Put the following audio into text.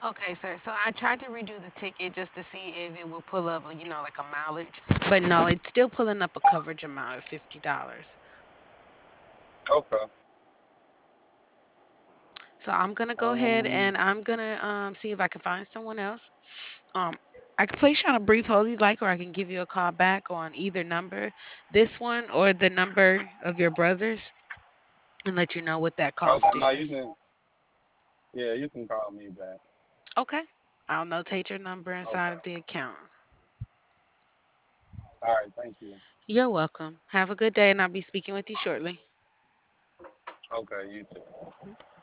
Okay, sir. So I tried to redo the ticket just to see if it will pull up, like a mileage, but no, it's still pulling up a coverage amount of $50. Okay. So I'm gonna go ahead Um. and I'm gonna see if I can find someone else. Um, I can place you on a brief hold if you'd like, or I can give you a call back on either number, this one or the number of your brother's, and let you know what that Okay. cost No, you is. can. Yeah, you can call me back. Okay. I'll notate your number inside Okay. of the account. All right. Thank you. You're welcome. Have a good day, and I'll be speaking with you shortly. Okay. You too.